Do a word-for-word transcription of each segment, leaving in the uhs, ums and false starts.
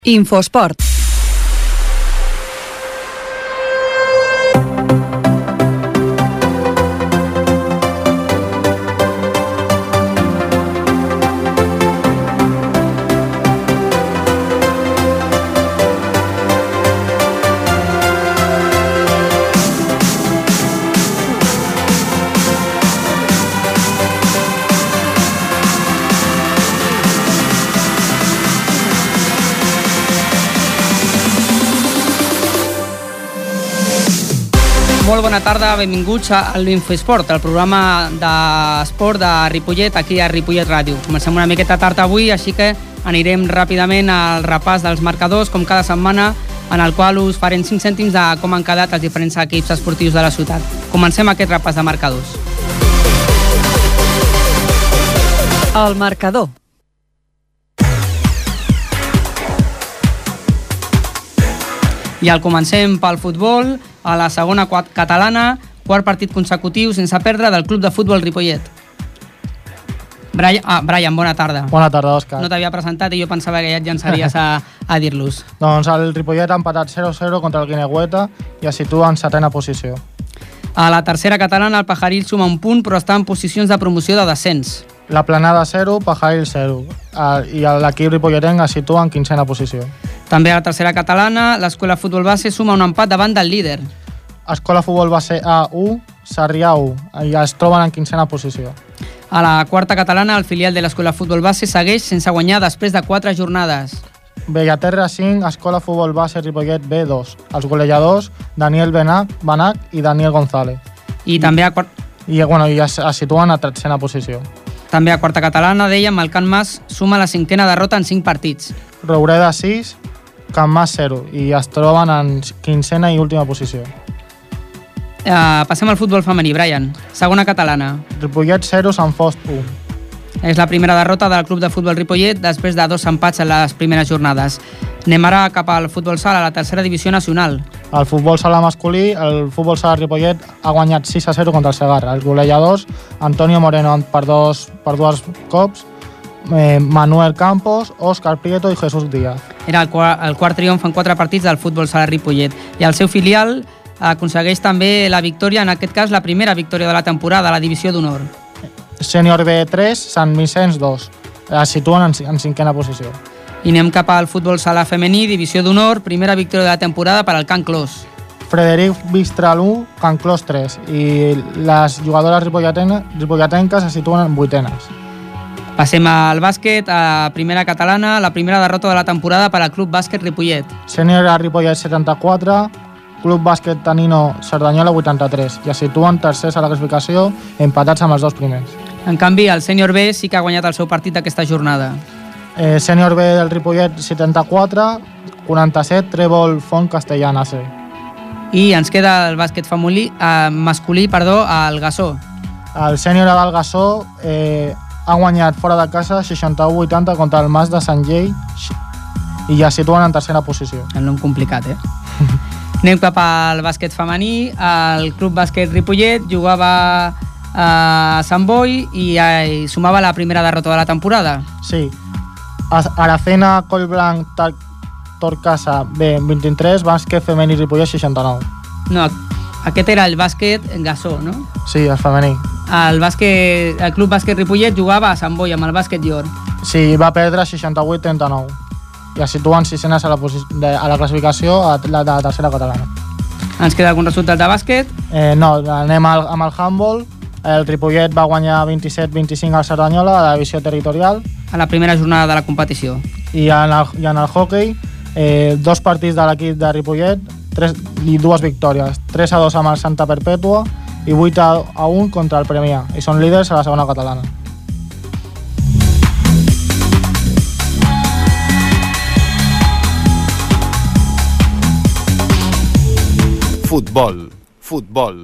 Infosport. Molt bona tarda, benvinguts a l'Infosport, el programa d'esport de Ripollet, aquí a Ripollet Ràdio. Comencem una miqueta tard avui, així que anirem ràpidament al repàs dels marcadors, com cada setmana, en el qual us farem cinc cèntims de com han quedat els diferents equips esportius de la ciutat. Comencem aquest repàs de marcadors. El marcador. I el comencem pel futbol, a la segona catalana, quart partit consecutiu sense perdre del Club de Futbol Ripollet. Brian, ah, Brian, bona tarda. Bona tarda, Òscar. No t'havia presentat i jo pensava que ja et llançaries a, a dir-los. Doncs el Ripollet ha empatat zero a zero contra el Guineueta i es situa en setena posició. A la tercera catalana, el Pajaril suma un punt, però està en posicions de promoció de descens. La Planada zero, Pajaril zero. I l'equip ripolletenc es situa en quinzena posició. També a la tercera catalana, l'Escola Futbol Base suma un empat davant del líder. Escola Futbol Base A u, Sarrià u, i es troben en quinzena posició. A la quarta catalana, el filial de l'Escola Futbol Base segueix sense guanyar després de quatre jornades. Bellaterra cinc, Escola Futbol Base Ripollet B dos. Els golejadors, Daniel Benac, Benac i Daniel González. I també a, quart... I, bueno, i es, es situen a tretzena posició. També a quarta catalana, dèiem, el Can Mas suma la cinquena derrota en cinc partits. Roureda sis, Can Mas zero, i es troben en quinzena i última posició. Uh, passem al futbol femení, Brian. Segona catalana. Ripollet zero, Sant Fost u. És la primera derrota del Club de Futbol Ripollet després de dos empats en les primeres jornades. Anem ara cap al futbol sala, a la tercera divisió nacional. El futbol sala masculí, el futbol sala Ripollet ha guanyat sis a zero contra el Segarra. Els golejadors, Antonio Moreno per dos, per dos cops, eh, Manuel Campos, Óscar Prieto i Jesús Díaz. Era el quart, el quart triomf en quatre partits del futbol sala Ripollet. I el seu filial aconsegueix també la victòria, en aquest cas la primera victòria de la temporada a la divisió d'honor. Sènior B tres, Sant Vicenç dos. Es situen en, en cinquena posició. I anem cap al futbol sala femení, divisió d'honor, primera victòria de la temporada per al Can Clos. Frederic Mistral u, Can Clos tres. I les jugadores ripolletenques se situen en vuitenes. Passem al bàsquet, a primera catalana, la primera derrota de la temporada per al Club Bàsquet Ripollet. Sènior A Ripollet setanta-quatre, Club Bàsquet Tanino Cerdanyola vuitanta-tres, i es situen tercers a la classificació, empatats amb els dos primers. En canvi, el Sènior B sí que ha guanyat el seu partit d'aquesta jornada. Eh, Sènior B del Ripollet setanta-quatre, quaranta-set, Trèvol Font Castellana C. I ens queda el bàsquet femolí, eh, masculí, perdó, al Gassó. El Sènior A del Gassó eh, ha guanyat fora de casa seixanta-u a vuitanta contra el Mas de Sant Llei i ja es situen en tercera posició. El nom complicat, eh? Anem cap al bàsquet femení. El Club Bàsquet Ripollet jugava a Sant Boi i, i sumava la primera derrota de la temporada. Sí. Aracena, Collblanc, Torcasa B vint-i-tres, bàsquet femení Ripollet seixanta-nou. No, aquest era el bàsquet Gassó, no? Sí, el femení. El, bàsquet, el Club Bàsquet Ripollet jugava a Sant Boi amb el bàsquet Llor. Sí, va perdre seixanta-vuit a trenta-nou. I es situen sisenes a la, de, a la classificació a la, de la tercera catalana. Ens queda algun resultat de bàsquet? Eh, no, anem al, amb el handball. El Ripollet va guanyar vint-i-set a vint-i-cinc al Cerdanyola a la divisió territorial. A la primera jornada de la competició. I en el, i en el hockey, eh, dos partits de l'equip de Ripollet tres, i dues victòries. tres a dos amb el Santa Perpètua i vuit a un contra el Premià. I són líders a la segona catalana. Futbol, futbol.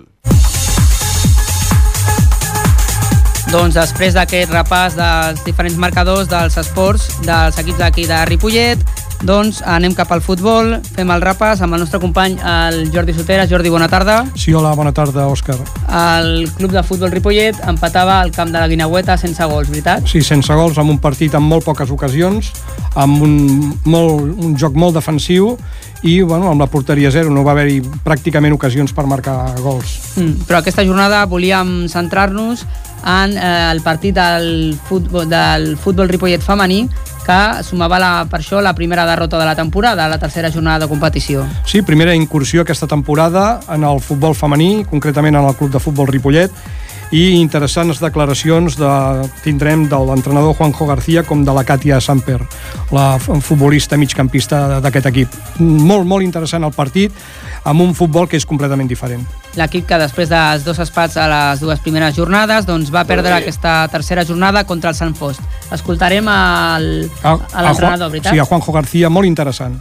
Doncs després d'aquest repàs dels diferents marcadors dels esports dels equips d'aquí de Ripollet, Doncs anem cap al futbol, fem el repàs amb el nostre company, el Jordi Soteras. Jordi, bona tarda. Sí, hola, bona tarda, Òscar. El club de futbol Ripollet empatava al camp de la Guineueta sense gols, veritat? Sí, sense gols, amb un partit amb molt poques ocasions, amb un, molt, un joc molt defensiu i bueno, amb la porteria zero, no va haver-hi pràcticament ocasions per marcar gols. Mm, però aquesta jornada volíem centrar-nos en eh, el partit del futbol, del futbol Ripollet femení, que sumava la, per això la primera derrota de la temporada, la tercera jornada de competició. Sí, primera incursió aquesta temporada en el futbol femení, concretament en el club de futbol Ripollet, i interessants declaracions de, tindrem de l'entrenador Juanjo García com de la Katia Samper, la futbolista migcampista d'aquest equip. Molt, molt interessant el partit, amb un futbol que és completament diferent. L'equip que després dels dos espats a les dues primeres jornades doncs va perdre aquesta tercera jornada contra el Sant Fost. Escoltarem el, a l'entrenador, veritat? Sí, a Juanjo García, molt interessant.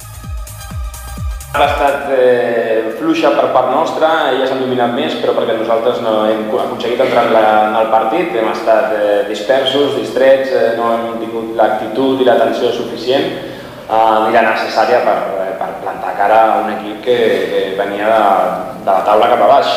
Ha estat eh, fluixa per part nostra, elles han dominat més, però perquè nosaltres no hem aconseguit entrar en, la, en el partit, hem estat eh, dispersos, distrets, eh, no hem tingut l'actitud i l'atenció suficient eh, ni la necessària per, per plantar cara a un equip que, que venia de, de la taula cap a baix.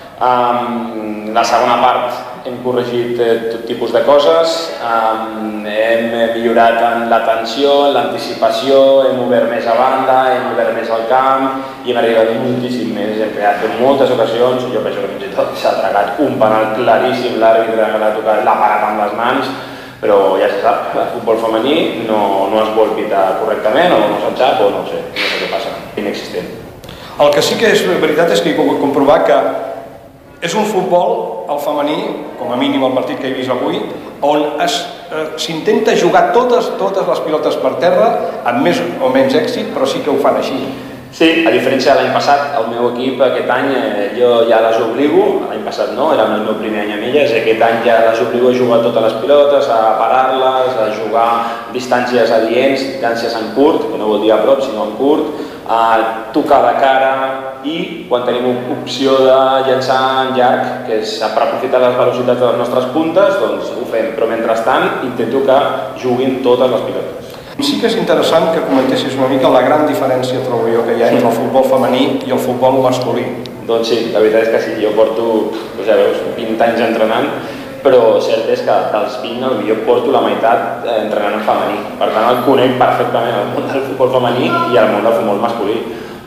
Um, la segona part hem corregit eh, tot tipus de coses, um, hem millorat en l'atenció, en l'anticipació, hem obert més a banda, hem obert més al camp i hem arribat moltíssim més, hem creat en moltes ocasions, jo penso que fins i tot s'ha tragat un penal claríssim, l'àrbitre l'ha tocat, l'ha parat amb les mans, però ja se sap, el futbol femení no, no es vol pitar correctament o no se'n sap o no sé, no sé què passa, inexistent. El que sí que és veritat és que he pogut comprovar que és un futbol, el femení, com a mínim el partit que he vist avui, on s'intenta eh, jugar totes, totes les pilotes per terra, amb més o menys èxit, però sí que ho fan així. Sí, a diferència de l'any passat, el meu equip aquest any eh, jo ja les obligo, l'any passat no, era el meu primer any amb elles, aquest any ja les obligo a jugar totes les pilotes, a parar-les, a jugar distàncies adients, distàncies en curt, que no vol dir a prop, sinó en curt, a tocar de cara i quan tenim opció de llançar en llarg, que és per aprofitar les velocitats de les nostres puntes, doncs ho fem, però mentrestant intento que juguin totes les pilotes. Sí que és interessant que comentessis una mica la gran diferència, trobo jo, que hi ha entre el futbol femení i el futbol masculí. Doncs sí, la veritat és que sí, jo porto, doncs ja veus, vint anys entrenant, però cert és que dels vint potser porto la meitat entrenant en femení. Per tant, el conec perfectament el món del futbol femení i el món del futbol masculí.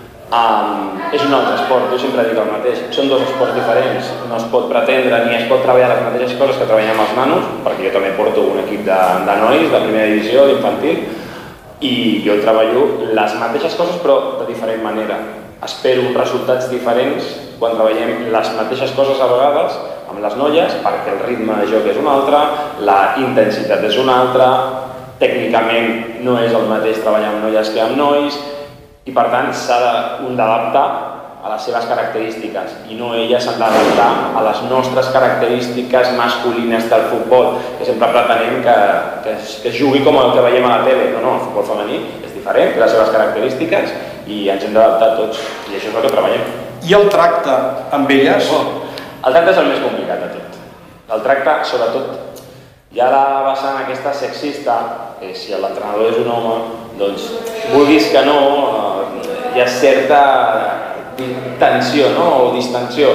Um, és un altre esport, jo sempre dic el mateix, són dos esports diferents, no es pot pretendre ni es pot treballar les mateixes coses que treballem els nanos, perquè jo també porto un equip de, de nois, de primera divisió, d'infantil, i jo treballo les mateixes coses però de diferent manera. Espero resultats diferents quan treballem les mateixes coses a vegades amb les noies, perquè el ritme de joc és un altre, la intensitat és una altra, tècnicament no és el mateix treballar amb noies que amb nois, i per tant s'ha d'adaptar a les seves característiques i no elles s'han d'adaptar a les nostres característiques masculines del futbol, que sempre pretenem que, que, que es jugui com el que veiem a la tele. No, no, el futbol femení és diferent, té les seves característiques i ens hem d'adaptar tots, i això és el que treballem. I el tracte amb elles? Oh, el tracte és el més complicat de tot. El tracte, sobretot, hi ha la vessant aquesta sexista, que si l'entrenador és un home, doncs vulguis que no, hi ha certa tensió, no? O distensió.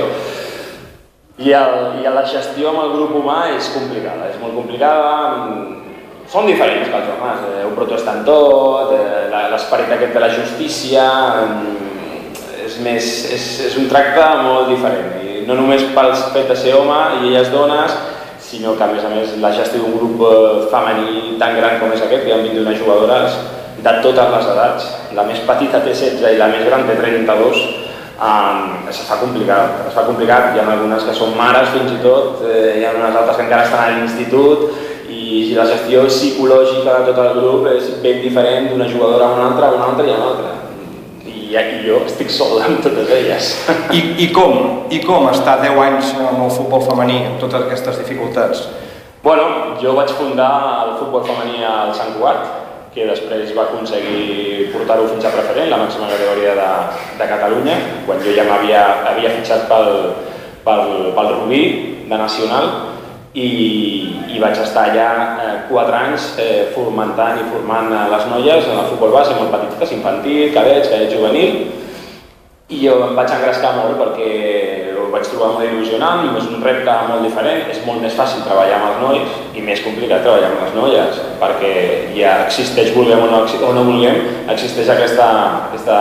I, el, I la gestió amb el grup humà és complicada, és molt complicada. Són diferents que els homes, eh, ho protesten tot, eh, l'esperit aquest de la justícia, eh, és, més, és, és un tracte molt diferent. I no només pel fet de ser home i elles dones, sinó que a més a més la gestió d'un grup femení tan gran com és aquest, que hi ha vint-i-una jugadores de totes les edats, la més petita té setze i la més gran té trenta-dos, um, es fa complicat, es fa complicat, hi ha algunes que són mares fins i tot, eh, hi ha unes altres que encara estan a l'institut, i la gestió psicològica de tot el grup és ben diferent d'una jugadora a una altra, a una altra i a una altra. I, i jo estic sol amb totes elles. I, i com? I com estar deu anys en el futbol femení amb totes aquestes dificultats? Bueno, jo vaig fundar el futbol femení al Sant Cugat, que després va aconseguir portar-ho fins a preferent, la màxima categoria de, de Catalunya, quan jo ja m'havia havia fitxat pel, pel, pel Rubí de Nacional, i, i vaig estar allà eh, quatre anys eh, fomentant i formant les noies en el futbol base, molt petites, infantil, cadets, cadet juvenil, i jo em vaig engrescar molt perquè ho vaig trobar molt il·lusionant, és un repte molt diferent, és molt més fàcil treballar amb els nois i més complicat treballar amb les noies, perquè ja existeix, vulguem o no, o no vulguem, existeix aquesta, aquesta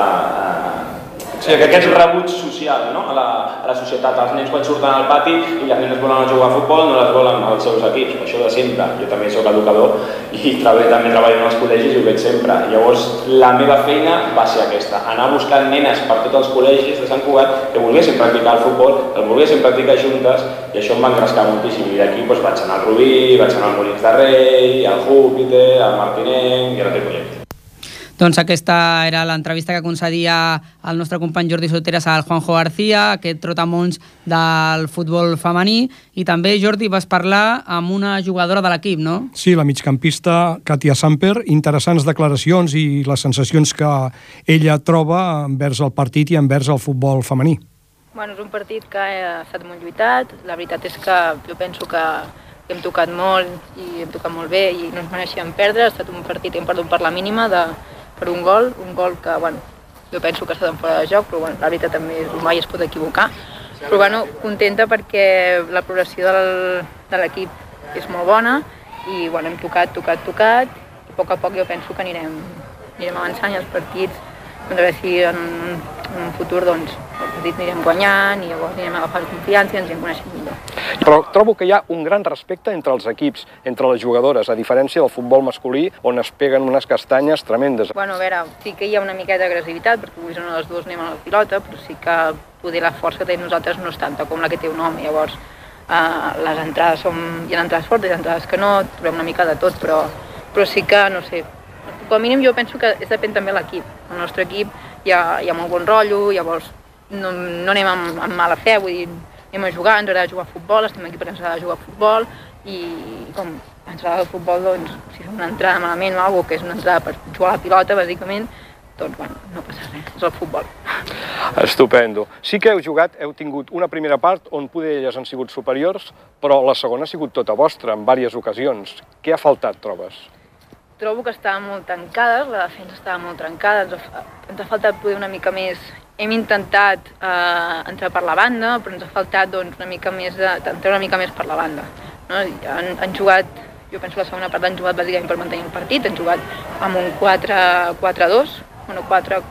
sí, aquest rebuig social, no? a, la, a la societat. Els nens quan surten al pati i les nenes volen jugar a futbol no les volen als seus equips, això de sempre. Jo també soc educador i també, també treballo en els col·legis i ho veig sempre. Llavors la meva feina va ser aquesta, anar buscant nenes per tots els col·legis de Sant Cugat que volguessin practicar el futbol, que el volguessin practicar juntes, i això em va engrescar moltíssim. I d'aquí doncs, vaig anar al Rubí, vaig anar al Molins de Rei, al Júpiter, al Martinenc i al Ripollet. Doncs aquesta era l'entrevista que concedia el nostre company Jordi Soteras al Juanjo García, aquest trotamons del futbol femení, i també, Jordi, vas parlar amb una jugadora de l'equip, no? Sí, la migcampista Katia Samper, interessants declaracions i les sensacions que ella troba envers el partit i envers el futbol femení. Bueno, és un partit que ha estat molt lluitat, la veritat és que jo penso que hem tocat molt i hem tocat molt bé i no ens mereixíem perdre, ha estat un partit que hem perdut per la mínima de per un gol, un gol que, bueno, jo penso que ha estat en fora de joc, però bueno, la veritat també mai es pot equivocar. Però bueno, contenta perquè la progressió del, de l'equip és molt bona i bueno, hem tocat, tocat, tocat, i a poc a poc jo penso que anirem, anirem avançant i els partits, doncs a veure si en, en un futur doncs, el partit anirem guanyant i llavors anirem agafant confiança i ens anirem coneixent millor. Però trobo que hi ha un gran respecte entre els equips, entre les jugadores, a diferència del futbol masculí, on es peguen unes castanyes tremendes. Bueno, a veure, sí que hi ha una miqueta d'agressivitat, perquè avui una de les dues anem a la pilota, però sí que poder la força que tenim nosaltres no és tanta com la que té un home. Llavors, eh, les entrades són... hi ha entrades fortes, hi ha entrades que no, trobem una mica de tot, però, però sí que, no sé, com a mínim jo penso que és depèn també de l'equip. El nostre equip hi ha, hi ha molt bon rotllo, llavors no, no anem amb, amb mala fe, vull dir, anem a jugar, ens agrada jugar a futbol, estem aquí perquè ens agrada jugar a futbol i com ens agrada el futbol, doncs, si fem una entrada malament o alguna cosa, que és una entrada per jugar a la pilota, bàsicament, doncs, bueno, no passa res, és el futbol. Estupendo. Sí que heu jugat, heu tingut una primera part on poder elles han sigut superiors, però la segona ha sigut tota vostra, en diverses ocasions. Què ha faltat, trobes? Trobo que estaven molt tancades, la defensa estava molt trencada, ens ha, ens ha faltat poder una mica més. Hem intentat eh, entrar per la banda, però ens ha faltat doncs, una mica més de, entrar una mica més per la banda. No? Han, han jugat, jo penso que la segona part han jugat bàsicament per mantenir el partit, han jugat amb un quatre quatre dos, bueno, quatre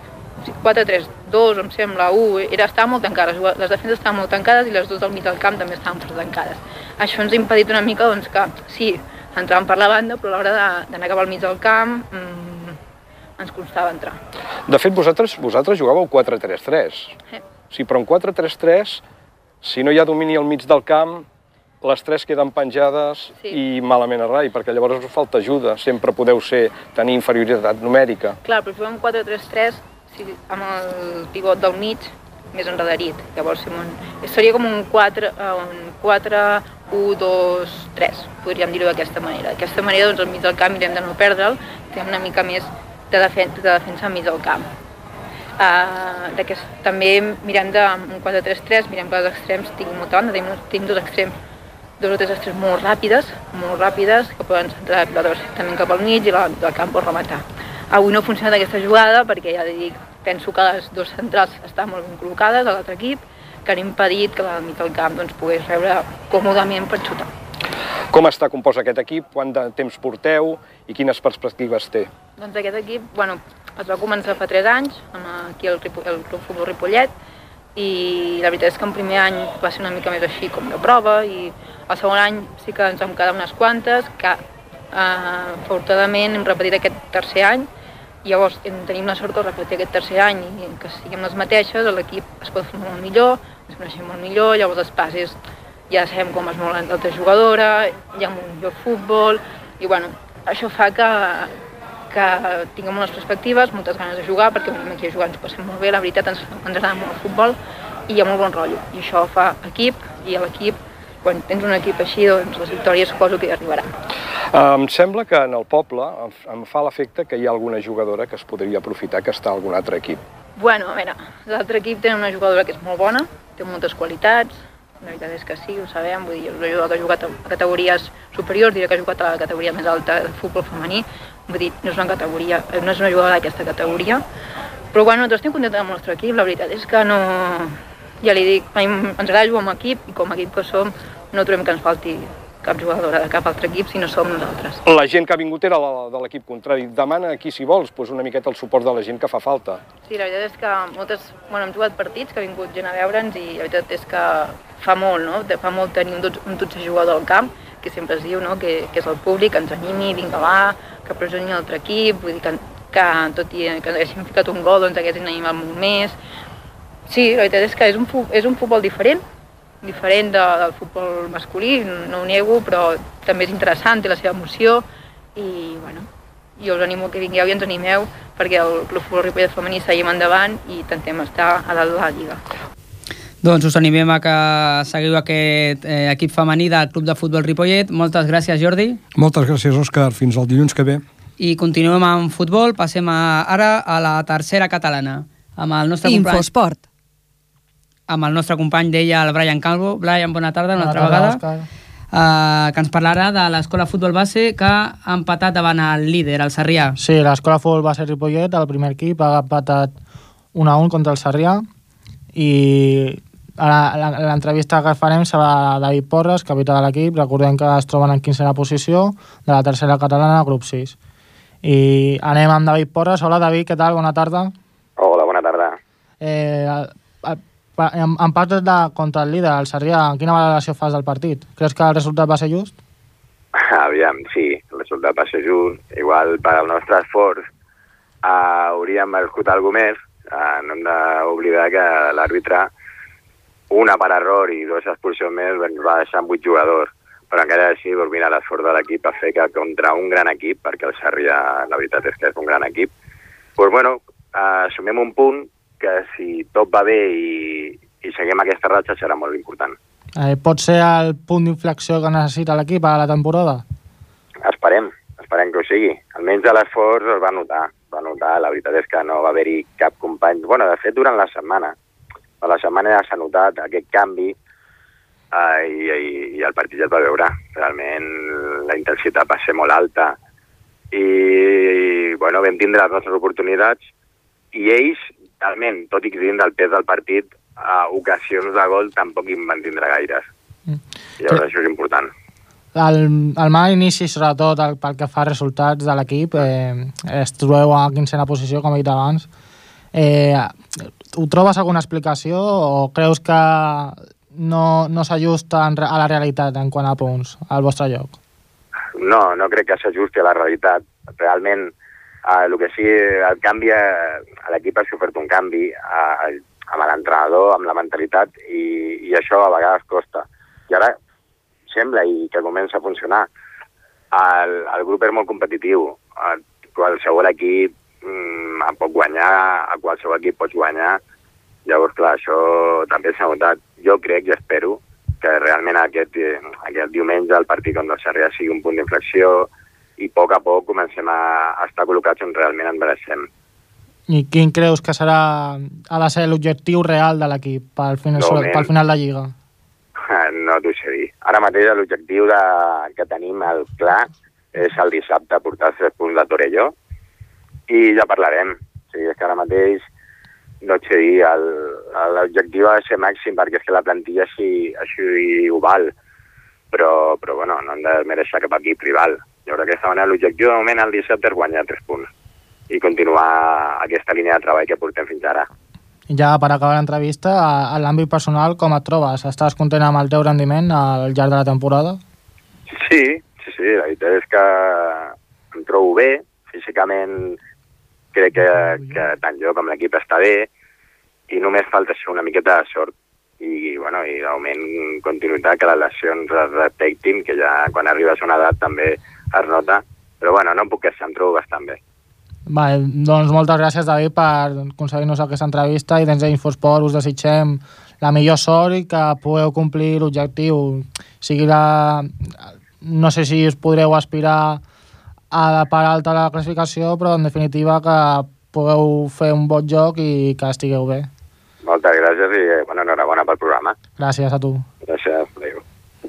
tres dos, em sembla, u, era, estava molt tancades, les defenses estaven molt tancades i les dues del mig del camp també estaven força tancades. Això ens ha impedit una mica doncs, que sí, entràvem per la banda, però a l'hora d'anar cap al mig del camp mmm, ens costava entrar. De fet, vosaltres, vosaltres jugàveu quatre tres tres. Eh. Sí, però en quatre tres tres, si no hi ha domini al mig del camp, les tres queden penjades sí. I malament a rai, perquè llavors us falta ajuda. Sempre podeu ser, tenir inferioritat numèrica. Clar, però si fem un quatre tres tres, sí, amb el pivot del mig, més enredarit. Llavors un, seria com un quatre u dos tres, podríem dir-ho d'aquesta manera. D'aquesta manera, doncs, al mig del camp mirem de no perdre'l, tenim una mica més de defensa, de defensa al mig del camp. Uh, també mirem de un quatre tres tres, mirem que els extrems tinguin molta banda, tenim, tenim dos extrems, dos o tres extrems molt ràpides, molt ràpides, que poden centrar la pilota perfectament cap al mig i la del camp pot rematar. Avui no ha funcionat aquesta jugada perquè, ja dic, penso que les dues centrals estan molt ben col·locades a l'altre equip, que han impedit que al mig del camp doncs, pogués rebre còmodament per xutar. Com està compost aquest equip? Quant de temps porteu i quines perspectives té? Doncs aquest equip, bueno, es va començar fa tres anys, amb aquí el, el Club Futbol Ripollet, i la veritat és que el primer any va ser una mica més així com de prova, i el segon any sí que ens vam quedar unes quantes, que eh, afortunadament hem repetit aquest tercer any, i llavors tenim la sort que repetir aquest tercer any i que siguem les mateixes, l'equip es pot fer molt millor, ens coneixem molt millor, llavors els passes ja sabem com es mou l'altra jugadora, hi ha un millor futbol, i bueno, això fa que, que tinguem unes perspectives, moltes ganes de jugar, perquè venim aquí a jugar, ens passem molt bé, la veritat ens, ens agrada molt el futbol, i hi ha molt bon rotllo, i això fa equip, i a l'equip, quan tens un equip així, doncs les victòries suposo que hi arribaran. Em sembla que en el poble em fa l'efecte que hi ha alguna jugadora que es podria aprofitar que està a algun altre equip. Bueno, a veure, l'altre equip té una jugadora que és molt bona, té moltes qualitats, la veritat és que sí, ho sabem, vull dir, és una jugadora que ha jugat a categories superiors, diré que ha jugat a la categoria més alta del futbol femení, vull dir, no és una categoria, no és una jugadora d'aquesta categoria, però bueno, nosaltres estem contents amb el nostre equip, la veritat és que no, ja li dic, a mi ens agrada jugar amb equip i com a equip que som no trobem que ens falti cap jugadora de cap altre equip si no som nosaltres. La gent que ha vingut era la, de l'equip contrari. Demana aquí, si vols, doncs una miqueta el suport de la gent que fa falta. Sí, la veritat és que moltes, bueno, hem jugat partits que ha vingut gent a veure'ns i la veritat és que fa molt, no? Fa molt tenir un, un dotze jugador al camp, que sempre es diu, no? que, que és el públic, que ens animi, vinga va, que pressioni l'altre equip, vull dir que, que tot i que haguéssim ficat un gol, doncs haguessin animat molt més. Sí, la veritat és que és un, és un futbol diferent, diferent de, del futbol masculí, no ho nego, però també és interessant, té la seva emoció i, bueno, jo us animo que vingueu i ens animeu perquè el Club Futbol Ripollet femení seguim endavant i intentem estar a dalt de la Lliga. Doncs us animem a que seguiu aquest eh, equip femení del Club de Futbol Ripollet. Moltes gràcies, Jordi. Moltes gràcies, Òscar. Fins el dilluns que ve. I continuem amb futbol. Passem a, ara a la tercera catalana amb el nostre company... Infosport. amb el nostre company d'ella, el Brian Calvo. Brian, bona tarda, una Bona altra tarda, vegada. Òscar. Uh, que ens parlarà de l'Escola Futbol Base que ha empatat davant el líder, el Sarrià. Sí, l'Escola Futbol Base Ripollet, el primer equip, ha empatat un a un contra el Sarrià i l'entrevista que farem serà a David Porres, capità de l'equip. Recordem que es troben en quinzena posició de la tercera catalana, grup sis. I anem amb David Porres. Hola, David, què tal? Bona tarda. Hola, bona tarda. Eh, el, el, En, en part de, contra el líder, el Sarrià, quina valoració fas del partit? Creus que el resultat va ser just? Aviam, sí, el resultat va ser just. Igual per al nostre esforç uh, hauríem merescut alguna més. Uh, no hem d'oblidar que l'àrbitre, una per error i dues expulsions més, ens va deixar amb vuit jugadors. Però encara així, doncs mira, l'esforç de l'equip a fer que contra un gran equip, perquè el Sarrià, la veritat és que és un gran equip, doncs bueno, uh, assumim un punt que si tot va bé i, i seguim aquesta ratxa serà molt important. Eh, pot ser el punt d'inflexió que necessita l'equip a la temporada? Esperem, esperem que ho sigui. Almenys de l'esforç es va notar, va notar. La veritat és que no va haver-hi cap company... Bueno, de fet, durant la setmana. A la setmana ja s'ha notat aquest canvi eh, i, i, i el partit ja es va veure. Realment la intensitat va ser molt alta i, bueno, vam tindre les nostres oportunitats i ells, realment, tot i que dins del pes del partit, a ocasions de gol tampoc en van tindre gaires. Mm. Llavors sí. Això és important. El, el mal inici, sobretot el, pel que fa a resultats de l'equip, eh, es trobeu a quinzena posició, com he dit abans. Eh, ho trobes alguna explicació o creus que no, no s'ajusta a la realitat en quant a punts al vostre lloc? No, no crec que s'ajusti a la realitat. Realment, Uh, el que sí, el canvi, a, a l'equip ha sofert un canvi uh, amb l'entrenador, amb la mentalitat, i, i això a vegades costa. I ara sembla i que comença a funcionar. El, el grup és molt competitiu. Uh, qualsevol equip mm, pot guanyar, a qualsevol equip pots guanyar. Llavors, clar, això també s'ha notat. Jo crec i espero que realment aquest, aquest diumenge el partit contra el Sarrià sigui un punt d'inflexió i a poc a poc comencem a estar col·locats on realment ens mereixem. I quin creus que serà, ha de ser l'objectiu real de l'equip pel final, no, pel final de Lliga? No t'ho sé dir. Ara mateix l'objectiu que tenim el clar és el dissabte portar els tres punts de Torelló i ja parlarem. O sigui, és que ara mateix no et sé dir, l'objectiu ha de ser màxim perquè és que la plantilla així, així ho val, però, però bueno, no hem de mereixer cap equip rival. Llavors, d'aquesta manera, l'objectiu de moment el dissabte és guanyar tres punts i continuar aquesta línia de treball que portem fins ara. I ja per acabar l'entrevista, a l'àmbit personal, com et trobes? Estàs content amb el teu rendiment al llarg de la temporada? Sí, sí, sí, la veritat és que em trobo bé, físicament crec que, que tant jo com l'equip està bé i només falta ser una miqueta de sort i, bueno, i de moment continuïtat, que les lesions es respectin, que ja quan arribes a una edat també es nota, però bueno, no em puc queixar, em trobo bastant bé. Vale, doncs moltes gràcies, David, per aconseguir-nos aquesta entrevista i des d'Infosport us desitgem la millor sort i que pugueu complir l'objectiu. Sigui la... No sé si us podreu aspirar a la part alta de la classificació, però en definitiva que pugueu fer un bon joc i que estigueu bé. Moltes gràcies i bueno, enhorabona pel programa. Gràcies a tu. Gràcies, adéu.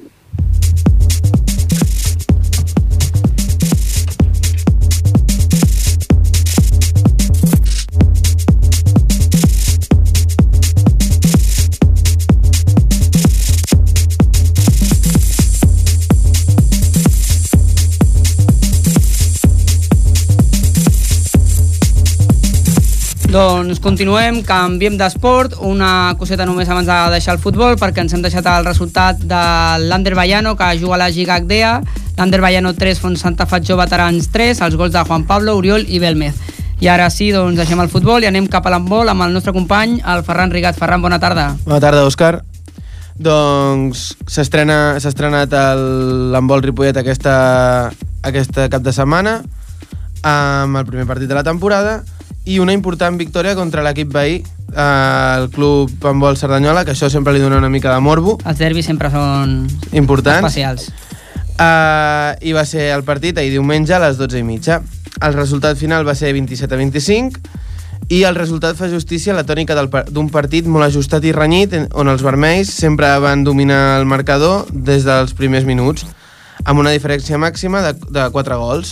Doncs continuem, canviem d'esport, una coseta només abans de deixar el futbol, perquè ens hem deixat el resultat de l'Ander Bayano, que juga a la Lliga H D A, l'Ander Bayano tres, Font Santa Fatjó Veterans tres, els gols de Juan Pablo, Oriol i Belmez. I ara sí, doncs deixem el futbol i anem cap a l'handbol amb el nostre company, el Ferran Rigat. Ferran, bona tarda. Bona tarda, Òscar. Doncs s'ha estrenat l'handbol Ripollet aquesta, aquesta cap de setmana amb el primer partit de la temporada i una important victòria contra l'equip veí, el Club Handbol Cerdanyola, que això sempre li dona una mica de morbo. Els derbis sempre són importants. Especials. Uh, I va ser el partit ahir diumenge a les dotze i mitja. El resultat final va ser vint-i-set a vint-i-cinc i el resultat fa justícia a la tònica d'un partit molt ajustat i renyit, on els vermells sempre van dominar el marcador des dels primers minuts, amb una diferència màxima de, de quatre gols.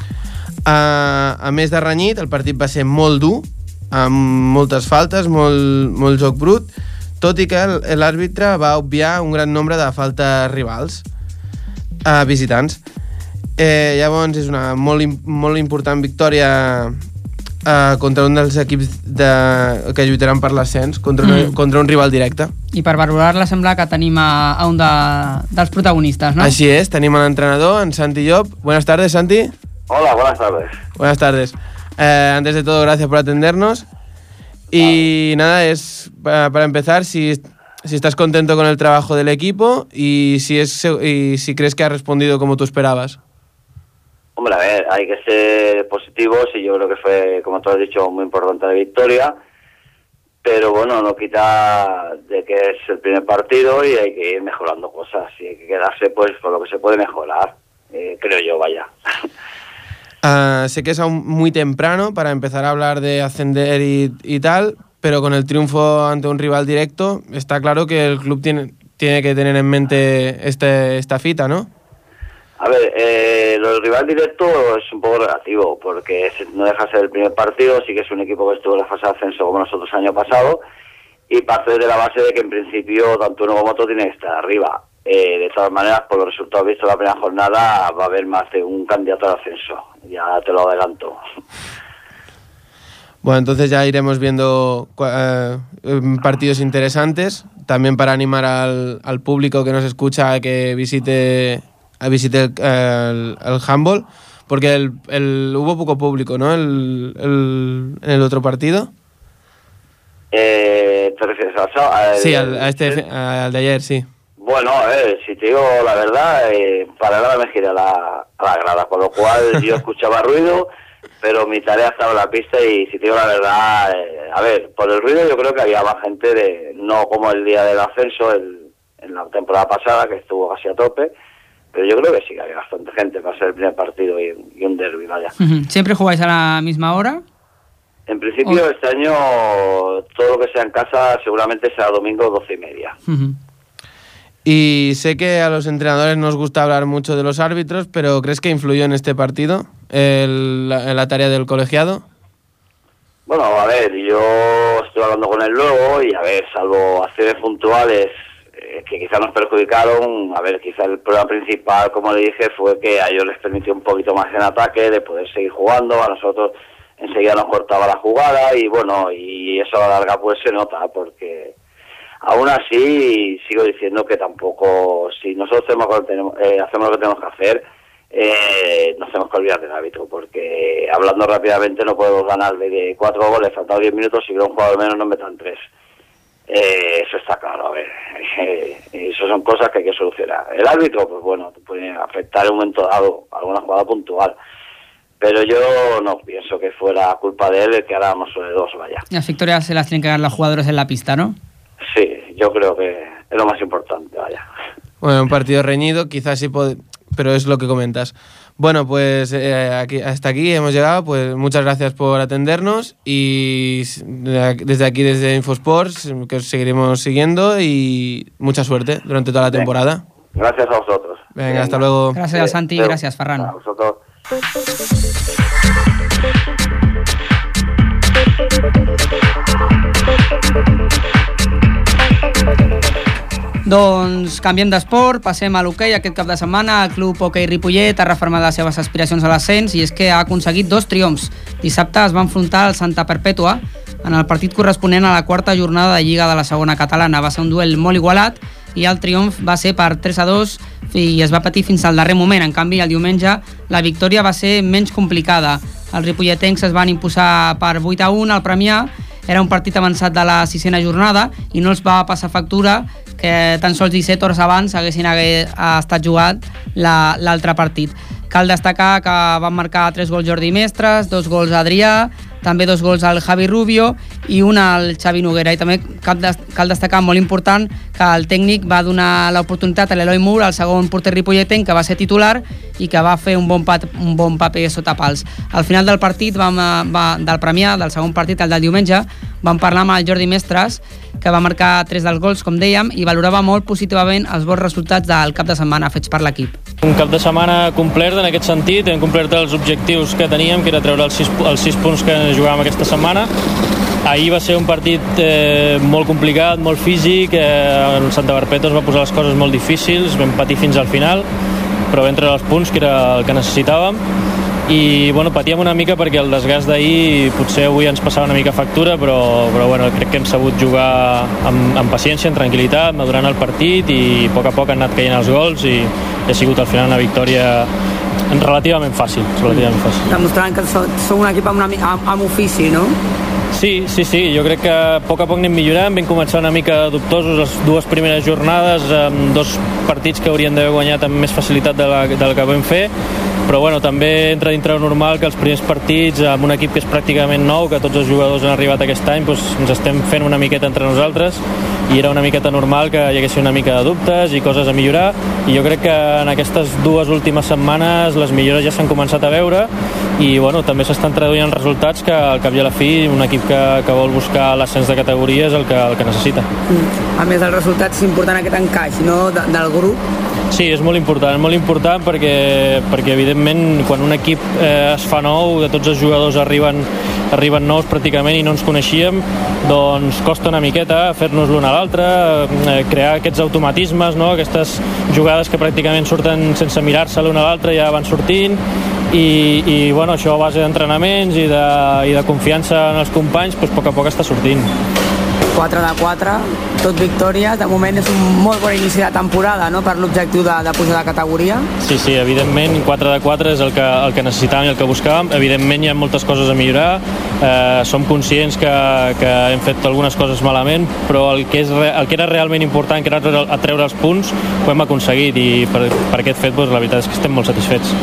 Uh, a més de renyit, el partit va ser molt dur, amb moltes faltes, molt, molt joc brut, tot i que l'àrbitre va obviar un gran nombre de faltes rivals uh, visitants. Eh, llavors és una molt, molt important victòria uh, contra un dels equips de, que lluitaran per l'ascens, contra, mm. contra un rival directe. I per valorar-la sembla que tenim a, a un de, dels protagonistes, no? Així és, tenim a l'entrenador, en Santi Llop. Buenas tardes, Santi. Hola, buenas tardes. Buenas tardes. Eh, antes de todo, gracias por atendernos. Y nada, es para, para empezar, si, si estás contento con el trabajo del equipo y si, es, y si crees que ha respondido como tú esperabas. Hombre, a ver, hay que ser positivos y yo creo que fue, como tú has dicho, muy importante la victoria. Pero bueno, no quita de que es el primer partido y hay que ir mejorando cosas y hay que quedarse pues con lo que se puede mejorar, eh, creo yo, vaya. Uh, sé que es aún muy temprano para empezar a hablar de ascender y, y tal, pero con el triunfo ante un rival directo está claro que el club tiene, tiene que tener en mente este, esta cita, ¿no? A ver, eh, lo del rival directo es un poco relativo, porque no deja de ser el primer partido, sí que es un equipo que estuvo en la fase de ascenso como nosotros el año pasado, y parte de la base de que en principio tanto uno como otro tiene que estar arriba. Eh, de todas maneras, por los resultados vistos en la primera jornada, va a haber más de un candidato al ascenso. Ya te lo adelanto. Bueno, entonces ya iremos viendo eh, partidos interesantes, también para animar al, al público que nos escucha a que visite, a visite el, el, el handball, porque el, el, hubo poco público, ¿no? El, el, en el otro partido. Eh, ¿Te refieres al sábado? Sí, al, a este, al de ayer, sí. Bueno, a ver, si te digo la verdad, eh, para nada me giré a la, a la grada, con lo cual yo escuchaba ruido, pero mi tarea estaba en la pista y si te digo la verdad, eh, a ver, por el ruido yo creo que había más gente, de no como el día del ascenso, el, en la temporada pasada, que estuvo casi a tope, pero yo creo que sí que había bastante gente para ser el primer partido y, y un derbi, vaya. ¿Siempre jugáis a la misma hora? En principio, oh. este año, todo lo que sea en casa seguramente será domingo doce y media. Uh-huh. Y sé que a los entrenadores nos gusta hablar mucho de los árbitros, pero ¿crees que influyó en este partido el, la, la tarea del colegiado? Bueno, a ver, yo estoy hablando con él luego y a ver, salvo acciones puntuales eh, que quizás nos perjudicaron, a ver, quizá el problema principal, como le dije, fue que a ellos les permitió un poquito más en ataque, de poder seguir jugando, a nosotros enseguida nos cortaba la jugada y bueno, y eso a la larga pues se nota, porque aún así sigo diciendo que tampoco, si nosotros tenemos, tenemos, eh, hacemos lo que tenemos que hacer, eh, nos tenemos que olvidar del árbitro, porque hablando rápidamente no podemos ganar de cuatro goles, faltan diez minutos, si hubiera un jugador menos nos metan tres. Eh, eso está claro, a ver, eh, eso son cosas que hay que solucionar. El árbitro, pues bueno, te puede afectar en un momento dado, alguna jugada puntual, pero yo no pienso que fuera culpa de él el que hagamos sobre dos, vaya. Las victorias se las tienen que ganar los jugadores en la pista, ¿no? Sí, yo creo que es lo más importante, vaya. Bueno, un partido reñido, quizás sí, pod- pero es lo que comentas. Bueno, pues eh, aquí, hasta aquí hemos llegado. Pues muchas gracias por atendernos y desde aquí, desde Infosports, que os seguiremos siguiendo y mucha suerte durante toda la temporada. Gracias a vosotros. Venga, Venga. Hasta luego. Gracias, Santi. Adeu. Gracias, Ferran. A vosotros. Doncs canviem d'esport, passem a l'hoquei. Aquest cap de setmana el Club Hoquei Ripollet ha refermat les seves aspiracions a l'ascens i és que ha aconseguit dos triomfs. Dissabte es va enfrontar al Santa Perpètua en el partit corresponent a la quarta jornada de Lliga de la segona catalana. Va ser un duel molt igualat i el triomf va ser per tres a dos i es va patir fins al darrer moment. En canvi, el diumenge la victòria va ser menys complicada. Els ripolletens es van imposar per vuit a un al Premià. Era un partit avançat de la sisena jornada i no els va passar factura que tan sols disset hores abans haguessin hagué, ha estat jugat la, l'altre partit. Cal destacar que van marcar tres gols Jordi Mestres, dos gols Adrià, també dos gols al Javi Rubio i un al Xavi Noguera. I també cal, des, cal destacar, molt important, que el tècnic va donar l'oportunitat a l'Eloi Mur, el segon porter ripolletenc, que va ser titular i que va fer un bon, pat, un bon paper sota pals. Al final del partit, vam, va, del Premià, del segon partit, el del diumenge, vam parlar amb el Jordi Mestres, que va marcar tres dels gols, com dèiem, i valorava molt positivament els bons resultats del cap de setmana fets per l'equip. Un cap de setmana complet en aquest sentit, hem complert els objectius que teníem, que era treure els sis, els sis punts que jugàvem aquesta setmana. Ahir va ser un partit eh, molt complicat, molt físic, eh, el Santa Perpètua es va posar les coses molt difícils, vam patir fins al final, però vam treure els punts, que era el que necessitàvem, i bueno, patíem una mica perquè el desgast d'ahir potser avui ens passava una mica factura, però, però bueno, crec que hem sabut jugar amb, amb paciència, amb tranquil·litat, madurant el partit, i a poc a poc han anat caient els gols i ha sigut al final una victòria relativament fàcil, relativament fàcil. Demostrant que sou un equip amb, una, amb, amb ofici, no? Sí, sí, sí, jo crec que a poc a poc anem millorant, vam començar una mica dubtosos les dues primeres jornades, amb dos partits que haurien d'haver guanyat amb més facilitat de la, del que vam fer, però bueno, també entra dintre normal que els primers partits amb un equip que és pràcticament nou, que tots els jugadors han arribat aquest any, doncs ens estem fent una miqueta entre nosaltres i era una miqueta normal que hi haguessin una mica de dubtes i coses a millorar, i jo crec que en aquestes dues últimes setmanes les millores ja s'han començat a veure i bueno, també s'estan traduint els resultats que al cap i a la fi un equip que, que vol buscar l'ascens de categoria és el que, el que necessita. A més, el resultat és important aquest encaix, no?, de, del grup. Sí, és molt important, molt important perquè, perquè evidentment quan un equip eh, es fa nou, de tots els jugadors arriben, arriben nous pràcticament i no ens coneixíem, doncs costa una miqueta fer-nos l'un a l'altre, eh, crear aquests automatismes, no? Aquestes jugades que pràcticament surten sense mirar-se l'un a l'altre, ja van sortint, i, i bueno, això a base d'entrenaments i de, i de confiança en els companys, doncs a poc a poc està sortint. quatre de quatre, tot victòria, de moment és un molt bon inici de temporada, no?, per l'objectiu de, de pujar de categoria. Sí, sí, evidentment quatre de quatre és el que, el que necessitàvem i el que buscàvem. Evidentment hi ha moltes coses a millorar, eh, som conscients que, que hem fet algunes coses malament, però el que, és, el que era realment important, que era treure, treure els punts, ho hem aconseguit i per, per aquest fet doncs, la veritat és que estem molt satisfets.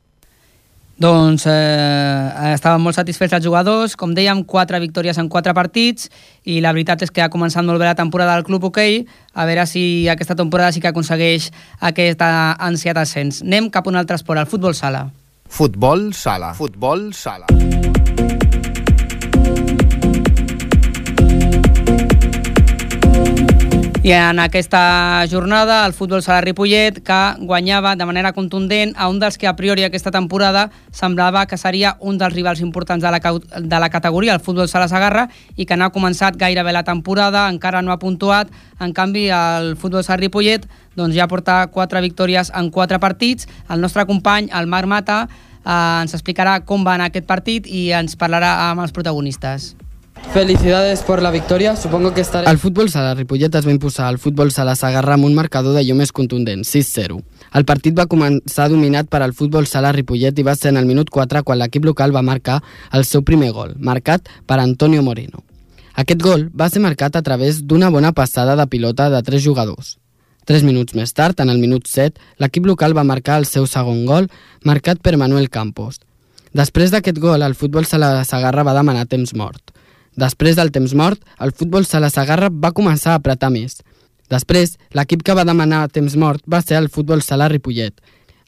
Doncs eh, estaven molt satisfets els jugadors, com dèiem, quatre victòries en quatre partits, i la veritat és que ha començat molt bé la temporada del Club Hoquei, a veure si aquesta temporada sí que aconsegueix aquest ansiat ascens. Anem cap a un altre esport, el futbol sala. Futbol sala. Futbol sala. I en aquesta jornada el futbol sala Ripollet, que guanyava de manera contundent a un dels que a priori aquesta temporada semblava que seria un dels rivals importants de la, de la categoria, el futbol sala Segarra, i que n'ha començat gairebé la temporada, encara no ha puntuat. En canvi, el futbol sala Ripollet doncs, ja porta quatre victòries en quatre partits. El nostre company, el Marc Mata, eh, ens explicarà com va anar aquest partit i ens parlarà amb els protagonistes. Felicidades por la victoria, supongo que estaré... El futbol sala Ripollet es va imposar al futbol sala Segarra amb un marcador d'allò més contundent, sis zero. El partit va començar dominat per al futbol sala Ripollet i va ser en el minut quatre quan l'equip local va marcar el seu primer gol, marcat per Antonio Moreno. Aquest gol va ser marcat a través d'una bona passada de pilota de tres jugadors. Tres minuts més tard, en el minut set, l'equip local va marcar el seu segon gol, marcat per Manuel Campos. Després d'aquest gol, el futbol sala Segarra va demanar temps mort. Després del temps mort, el futbol sala Segarra va començar a apretar més. Després, l'equip que va demanar temps mort va ser el futbol sala Ripollet.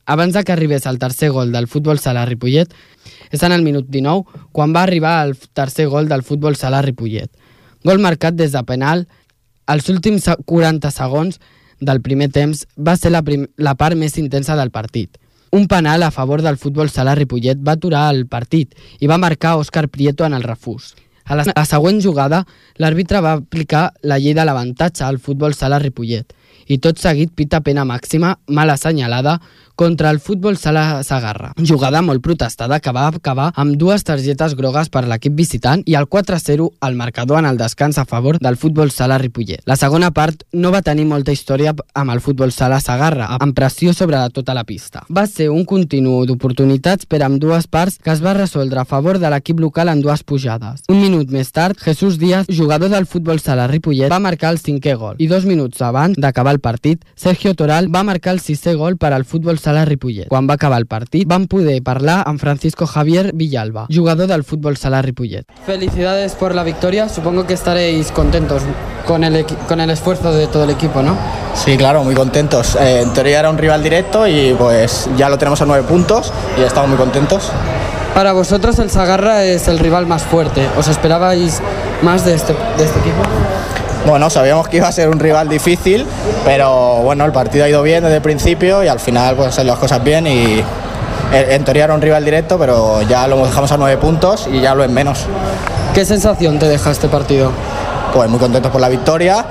Abans de que arribés el tercer gol del futbol sala Ripollet, és en el minut dinou quan va arribar el tercer gol del futbol sala Ripollet. Gol marcat des de penal. Els últims quaranta segons del primer temps va ser la, prim la part més intensa del partit. Un penal a favor del futbol sala Ripollet va aturar el partit i va marcar Òscar Prieto en el refús. A la, a la següent jugada, l'àrbitre va aplicar la llei de l'avantatge al futbol sala Ripollet i tot seguit pita pena màxima mal assenyalada contra el futbol sala Segarra. Jugada molt protestada que va acabar amb dues targetes grogues per l'equip visitant i el quatre a zero al marcador en el descans a favor del futbol sala Ripollet. La segona part no va tenir molta història amb el futbol sala Segarra, amb pressió sobre tota la pista. Va ser un continu d'oportunitats per amb dues parts que es va resoldre a favor de l'equip local en dues pujades. Un minut més tard, Jesús Díaz, jugador del futbol sala Ripollet, va marcar el cinquè gol i dos minuts abans d'acabar el partit, Sergio Toral va marcar el sisè gol per al futbol sala Ripollet. Quan va acabar el partit, van poder parlar amb Francisco Javier Villalba, jugador del futbol sala Ripollet. Felicidades por la victoria, supongo que estaréis contentos con el, con el esfuerzo de todo el equipo, ¿no? Sí, claro, muy contentos. Eh, en teoría era un rival directo y pues ya lo tenemos a nueve puntos y estamos muy contentos. Para vosotros el Segarra es el rival más fuerte. ¿Os esperabais más de este, de este equipo? Bueno, sabíamos que iba a ser un rival difícil, pero bueno, el partido ha ido bien desde el principio y al final pues salen las cosas bien y en teoría era un rival directo, pero ya lo dejamos a nueve puntos y ya lo es menos. ¿Qué sensación te deja este partido? Pues muy contentos por la victoria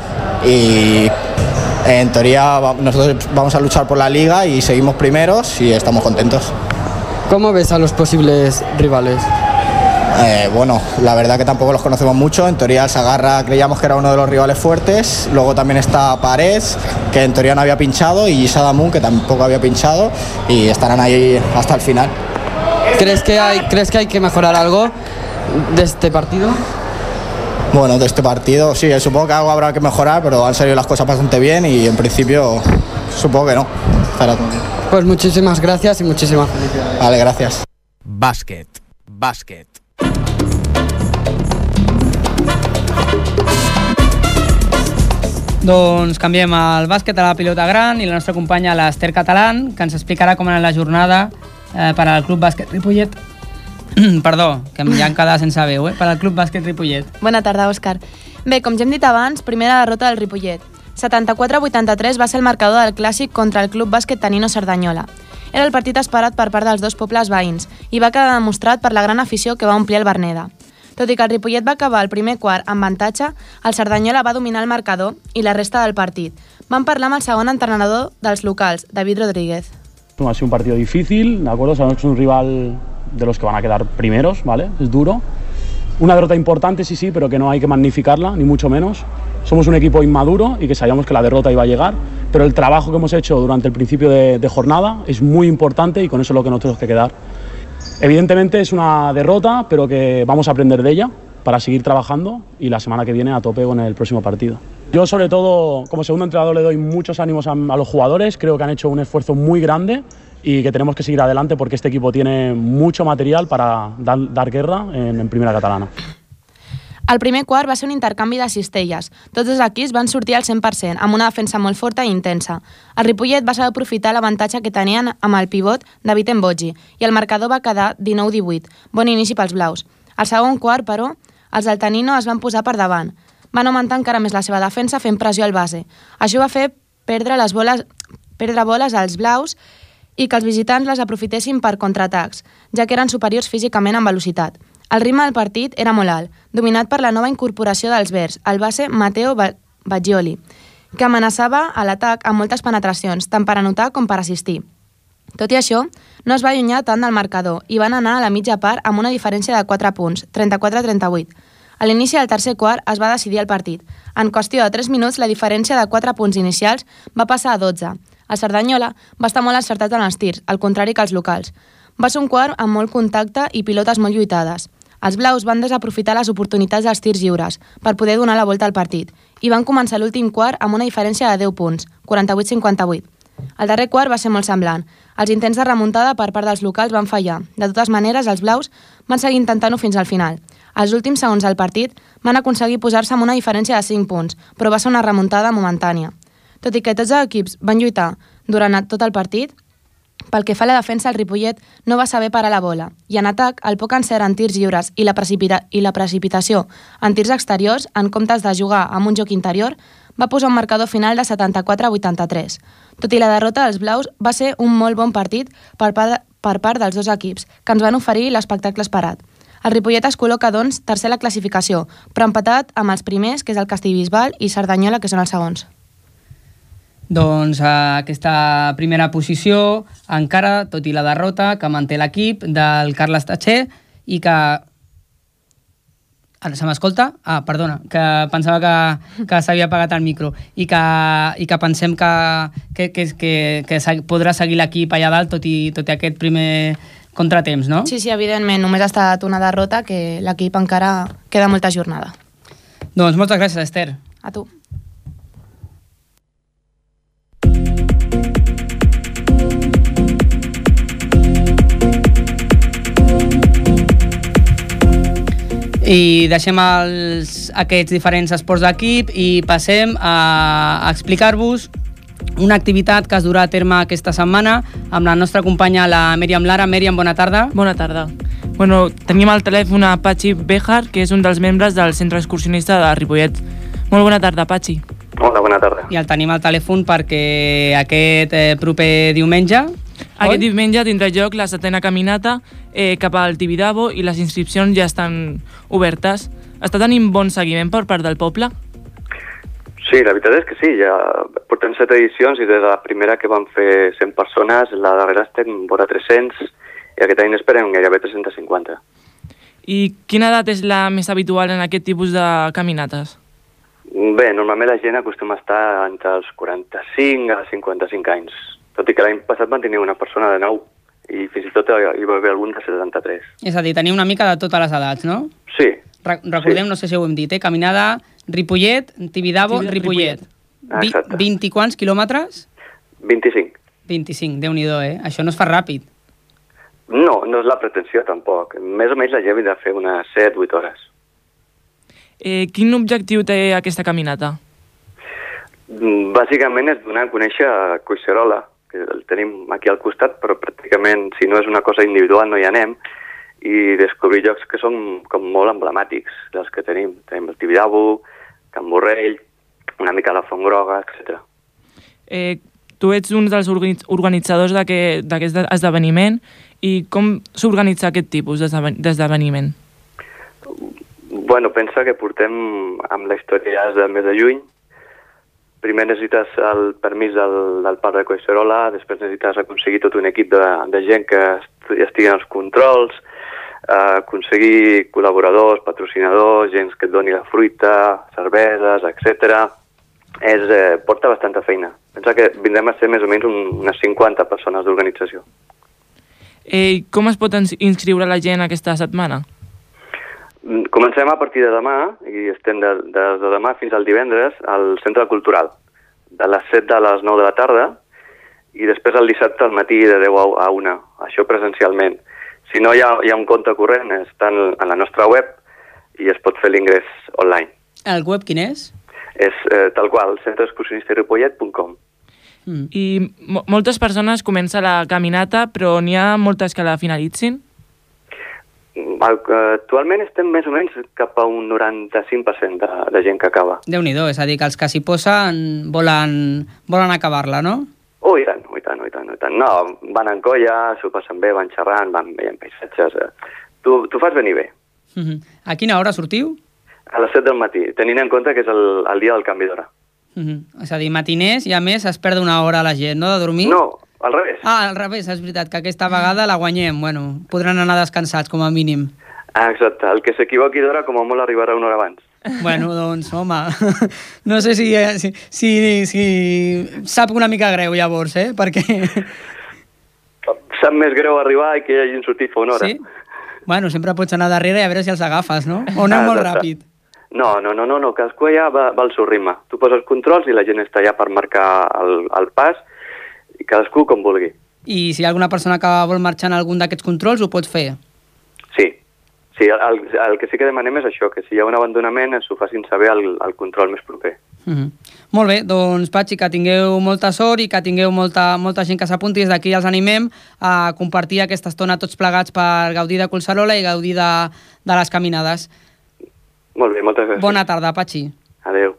y en teoría nosotros vamos a luchar por la liga y seguimos primeros y estamos contentos. ¿Cómo ves a los posibles rivales? Eh, bueno, la verdad que tampoco los conocemos mucho. En teoría el Segarra creíamos que era uno de los rivales fuertes. Luego también está Parés, que en teoría no había pinchado, y Sadamun, que tampoco había pinchado, y estarán ahí hasta el final. ¿Crees que hay, ¿crees que hay que mejorar algo de este partido? Bueno, de este partido sí, supongo que algo habrá que mejorar, pero han salido las cosas bastante bien y en principio supongo que no. Estará todo bien. Pues muchísimas gracias y muchísimas felicidades. Vale, gracias. Bàsquet. Bàsquet. Doncs canviem el bàsquet a la pilota gran i la nostra companya l'Ester Catalán, que ens explicarà com era la jornada eh, per al Club Bàsquet Ripollet. Perdó, que ja em quedava sense veu, eh? Per al Club Bàsquet Ripollet. Bona tarda, Òscar. Bé, com ja hem dit abans, primera derrota del Ripollet. setanta-quatre a vuitanta-tres va ser el marcador del clàssic contra el Club Bàsquet Tanino Cerdanyola. Era el partit esperat per part dels dos pobles veïns i va quedar demostrat per la gran afició que va omplir el Verneda. Tot i que el Ripollet va acabar el primer quart amb avantatge, el Cerdanyola va dominar el marcador i la resta del partit. Vam parlar amb el segon entrenador dels locals, David Rodríguez. Ha sido un partido difícil, ¿de acuerdo? Sabemos que es un rival de los que van a quedar primeros, ¿vale? Es duro. Una derrota importante, sí, sí, pero que no hay que magnificarla, ni mucho menos. Somos un equipo inmaduro y que sabíamos que la derrota iba a llegar, pero el trabajo que hemos hecho durante el principio de, de jornada es muy importante y con eso es lo que nos tenemos que quedar. Evidentemente es una derrota, pero que vamos a aprender de ella para seguir trabajando y la semana que viene a tope con el próximo partido. Yo, sobre todo, como segundo entrenador, le doy muchos ánimos a, a los jugadores. Creo que han hecho un esfuerzo muy grande y que tenemos que seguir adelante porque este equipo tiene mucho material para dar, dar guerra en, en Primera Catalana. El primer quart va ser un intercanvi de cistelles. Tots els equips van sortir al cent per cent, amb una defensa molt forta i intensa. El Ripollet va saber aprofitar l'avantatge que tenien amb el pivot David Mboggi i el marcador va quedar dinou divuit. Bon inici pels blaus. Al segon quart, però, els del Tanino es van posar per davant. Van augmentar encara més la seva defensa fent pressió al base. Això va fer perdre, les boles, perdre boles als blaus i que els visitants les aprofitessin per contraatacs, ja que eren superiors físicament en velocitat. El ritme del partit era molt alt, dominat per la nova incorporació dels verds, el base Matteo Baggioli, que amenaçava a l'atac amb moltes penetracions, tant per anotar com per assistir. Tot i això, no es va allunyar tant del marcador i van anar a la mitja part amb una diferència de quatre punts, trenta-quatre a trenta-vuit. A l'inici del tercer quart es va decidir el partit. En qüestió de tres minuts, la diferència de quatre punts inicials va passar a dotze. El Cerdanyola va estar molt encertat en els tirs, al contrari que els locals. Va ser un quart amb molt contacte i pilotes molt lluitades. Els blaus van desaprofitar les oportunitats dels tirs lliures per poder donar la volta al partit i van començar l'últim quart amb una diferència de deu punts, quaranta-vuit a cinquanta-vuit. El darrer quart va ser molt semblant. Els intents de remuntada per part dels locals van fallar. De totes maneres, els blaus van seguir intentant-ho fins al final. Els últims segons del partit van aconseguir posar-se amb una diferència de cinc punts, però va ser una remuntada momentània. Tot i que tots els equips van lluitar durant tot el partit, Pel que fa a la defensa, el Ripollet no va saber parar la bola, i en atac, el poc encert en tirs lliures i la, precipita i la precipitació en tirs exteriors, en comptes de jugar amb un joc interior, va posar un marcador final de setanta-quatre a vuitanta-tres. Tot i la derrota dels blaus, va ser un molt bon partit per part, per part dels dos equips, que ens van oferir l'espectacle esperat. El Ripollet es col·loca, doncs, tercer a la classificació, però empatat amb els primers, que és el Castellbisbal, i Cerdanyola, que són els segons. Doncs a aquesta primera posició, encara, tot i la derrota, que manté l'equip del Carles Tatxer i que... Ara se m'escolta? Ah, perdona, que pensava que, que s'havia apagat el micro i que, i que pensem que, que, que, que, que podrà seguir l'equip allà dalt tot i, tot i aquest primer contratemps, no? Sí, sí, evidentment, només ha estat una derrota que l'equip encara queda molta jornada. Doncs moltes gràcies, Esther. A tu. I deixem els, aquests diferents esports d'equip i passem a, a explicar-vos una activitat que es durà a terme aquesta setmana amb la nostra companya, la Mèriam Lara. Mèriam, bona tarda. Bona tarda. Bueno, tenim al telèfon a Patxi Béjar, que és un dels membres del Centre Excursionista de Ripollet. Molt bona tarda, Patxi. Hola, bona tarda. I el tenim al telèfon perquè aquest eh, proper diumenge... Aquest oi? diumenge tindrà lloc la setena caminata eh, cap al Tibidabo i les inscripcions ja estan obertes. Està tenint bon seguiment per part del poble? Sí, la veritat és que sí. Ja portem set edicions i de la primera que vam fer cent persones, la darrera estem vora tres-cents i aquest any esperem gairebé tres-cents cinquanta. I quina edat és la més habitual en aquest tipus de caminates? Bé, normalment la gent acostuma a estar entre els quaranta-cinc a cinquanta-cinc anys. Tot i que l'any passat van tenir una persona de nou i fins i tot hi va haver algun de setanta-tres. És a dir, teniu una mica de totes les edats, no? Sí. Re recordem, sí. No sé si ho hem dit, eh? Caminada Ripollet, Tibidabo, Ripollet. Exacte. vint i quants quilòmetres? vint-i-cinc. vint-i-cinc, Déu-n'hi-do, eh? Això no es fa ràpid. No, no és la pretensió tampoc. Més o menys la gent ha de fer unes set vuit hores. Eh, quin objectiu té aquesta caminata? Bàsicament és donar a conèixer a Collserola, que el tenim aquí al costat, però pràcticament, si no és una cosa individual, no hi anem, i descobrir llocs que són com molt emblemàtics dels que tenim. Tenim el Tibidabo, Can Borrell, una mica la Font Groga, etcètera. Eh, tu ets un dels organitzadors d'aquest esdeveniment, i com s'organitza aquest tipus d'esdeveniment? Bueno, pensa que portem amb la història ja des del mes de juny. Primer necessites el permís del, del parc de Collserola, després necessites aconseguir tot un equip de, de gent que estigui en els controls, eh, aconseguir col·laboradors, patrocinadors, gent que et doni la fruita, cerveses, etcètera. És, eh, porta bastanta feina. Pensa que vindrem a ser més o menys un, unes cinquanta persones d'organització. Eh, com es pot inscriure la gent aquesta setmana? Comencem a partir de demà i estem de, de, de demà fins al divendres al Centre Cultural, de les set de les nou de la tarda i després el dissabte al matí de deu a una, això presencialment. Si no, hi ha, hi ha un compte corrent, està en, en la nostra web i es pot fer l'ingrés online. El web quin és? És eh, tal qual, centre excursionista ripollet punt com. Mm. I mo moltes persones comencen la caminata, però n'hi ha moltes que la finalitzin? Actualment estem més o menys cap a un noranta-cinc per cent de, de gent que acaba. Déu-n'hi-do, és a dir, que els que s'hi posen volen, volen acabar-la, no? Oh, i tant, oh, i tant, oh, i tant, oh, i tant. No, van en colla, s'ho passen bé, van xerrant, van veient paisatges. Eh. Tu, tu fas venir bé. Uh -huh. A quina hora sortiu? A les set del matí, tenint en compte que és el, el dia del canvi d'hora. Uh -huh. És a dir, matiners i a més es perd una hora la gent, no?, de dormir? No, al revés. Ah, al revés, és veritat, que aquesta vegada la guanyem. Bueno, podran anar descansats, com a mínim. Ah, exacte. El que s'equivoqui d'hora, com a molt, arribarà una hora abans. Bueno, doncs, home, no sé si, si, si, si sap una mica greu, llavors, eh? Perquè... Sap més greu arribar i que hi hagin sortit fa una hora. Sí? Bueno, sempre pots anar darrere i a veure si els agafes, no? O anem ah, molt ràpid? No, no, no, no, no. Cadascú ja va, va al seu ritme. Tu poses controls i la gent està allà per marcar el, el pas i cadascú com vulgui. I si hi ha alguna persona que vol marxar en algun d'aquests controls, ho pot fer? Sí. Sí, el, el que sí que demanem és això, que si hi ha un abandonament s'ho facin saber al, al control més proper. Mm-hmm. Molt bé, doncs Patxi, que tingueu molta sort i que tingueu molta, molta gent que s'apunti. Des d'aquí els animem a compartir aquesta estona tots plegats per gaudir de Collserola i gaudir de, de les caminades. Molt bé, moltes gràcies. Bona tarda, Patxi. Adéu.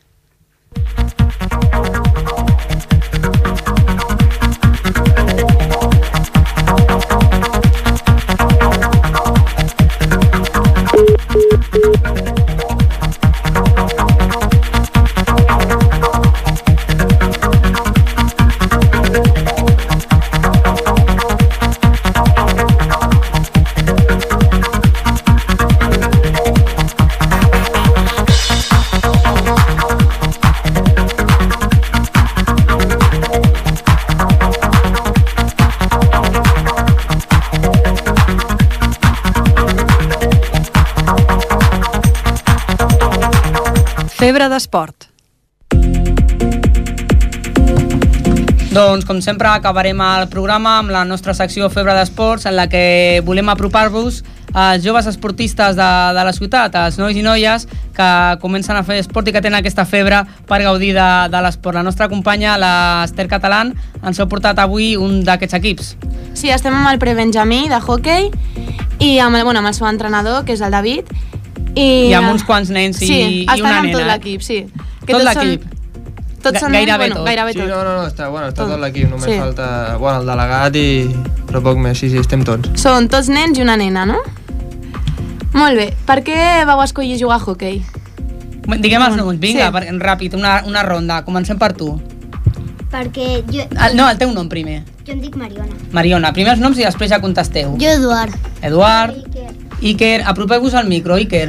Febre d'esport. Doncs, com sempre, acabarem el programa amb la nostra secció Febre d'Esports, en la que volem apropar-vos als joves esportistes de, de la ciutat, als nois i noies que comencen a fer esport i que tenen aquesta febre per gaudir de, de l'esport. La nostra companya, l'Ester Catalán, ens ha portat avui un d'aquests equips. Sí, estem amb el prebenjamí de hoquei i amb el, bueno, amb el seu entrenador, que és el David. I, I amb uns quants nens i, sí, i una nena. Sí, estan amb tot l'equip, sí. Que tot l'equip? Tots són nens, gairebé bueno, tot. gairebé tot. Sí, no, no, no, està, bueno, està tot, tot l'equip, només sí. falta bueno, el delegat i... però poc més, sí, sí, estem tots. Són tots nens i una nena, no? Molt bé. Per què vau escollir jugar a hoquei? Diguem els noms, vinga, sí. per, ràpid, una, una ronda. Comencem per tu. Perquè jo... El, no, el teu nom primer. Jo em dic Mariona. Mariona, primer els noms i després ja contesteu. Jo Eduard. Eduard. Iker. Iker, apropeu-vos al micro, Iker.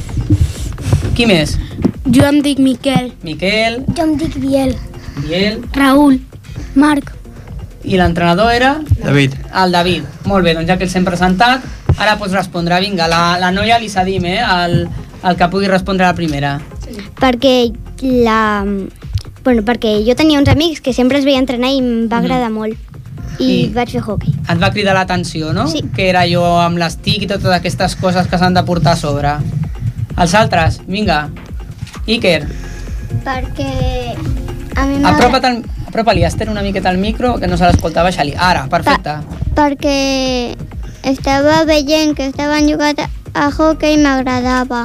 Qui més? Jo em dic Miquel. Miquel. Jo em dic Biel. Biel. Raül. Marc. I l'entrenador era? David. El David. Molt bé, doncs ja que els hem presentat, ara pots respondre. Vinga, la, la noia li cedim, eh? El, el que pugui respondre a la primera. Sí. Perquè la... Bueno, perquè jo tenia uns amics que sempre es veia entrenar i em va agradar mm. molt. I, I vaig fer hoquei. Et va cridar l'atenció, no? Sí. Que era jo amb l'estic i totes aquestes coses que s'han de portar a sobre. Els altres, vinga. Iker. Perquè a mi Apropa't al, apropa-li, Esther, una miqueta al micro, que no se l'escolta, baixa-li. Ara, perfecte. Pa perquè estava veient que estaven jugant a hoquei i m'agradava.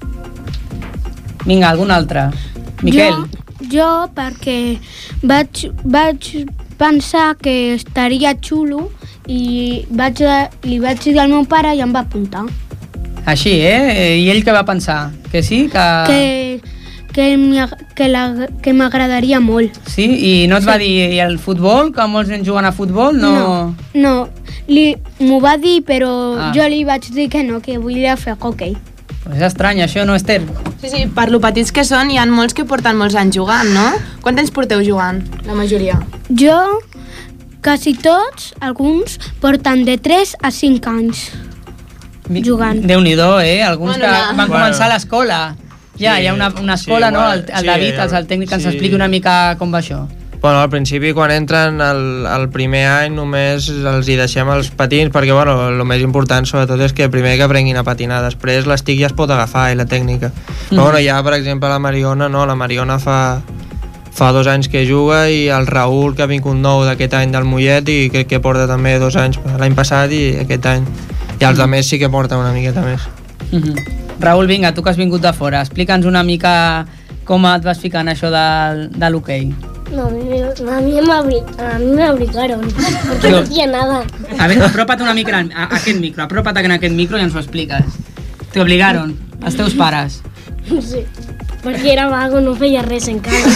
Vinga, algun altre. Miquel. Jo, jo perquè vaig, vaig pensar que estaria xulo i vaig, li vaig dir al meu pare i em va apuntar. Així, eh? I ell què va pensar? Que sí? Que, que, que, que m'agradaria molt. Sí? I no et sí. va dir i el futbol? Que molts nens juguen a futbol? No, no, no. M'ho va dir, però ah. jo li vaig dir que no, que volia fer hoquei. Pues és estrany, això, no, Esther? Sí, sí, per lo petits que són, hi ha molts que porten molts anys jugant, no? Quant temps porteu jugant, la majoria? Jo, quasi tots, alguns, porten de tres a cinc anys. Jugant. Déu-n'hi-do, eh? Alguns bueno, que ja. van començar bueno. a l'escola. Ja, sí, hi ha una, una escola, sí, no? El, el David, sí, el, el tècnic, que ens sí. expliqui una mica com va això. Bueno, al principi, quan entren el, el primer any, només els hi deixem els patins, perquè, bueno, el més important, sobretot, és que primer que aprenguin a patinar. Després l'estic ja es pot agafar, i la tècnica. Mm. Però, bueno, ja, per exemple, la Mariona, no? La Mariona fa, fa dos anys que juga, i el Raül, que ha vingut nou d'aquest any del Mollet, i crec que porta també dos anys, l'any passat i aquest any. I els altres sí que porten una miqueta més. Mm-hmm. Raül, vinga, tu que has vingut de fora, explica'ns una mica com et vas ficar en això de, de l'hoquei. No, a mí me obligaron, porque no hacía nada. A ver, apropa't una mica a, a aquest micro, apropa't en aquest micro i ens ho expliques. Te obligaron, els teus pares. Sí, perquè era vago, no feia res en casa.